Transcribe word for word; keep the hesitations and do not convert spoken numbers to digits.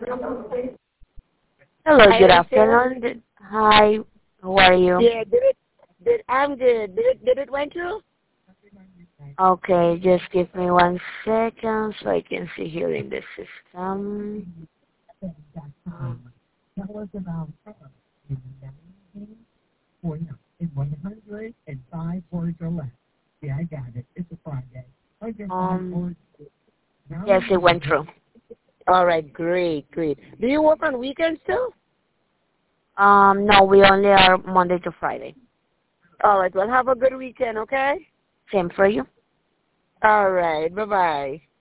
Hello, Hi, good Rachel. afternoon. Did- Hi, how are you? Yeah, did it? Did I'm good. Did it? Did it went through? Okay, just give me one second so I can see here in the system. Um, yes, it went through. All right, great, great. Do you work on weekends too? Um, no, we only are Monday to Friday. All right. Well, have a good weekend. Okay. Same for you. All right. Bye bye.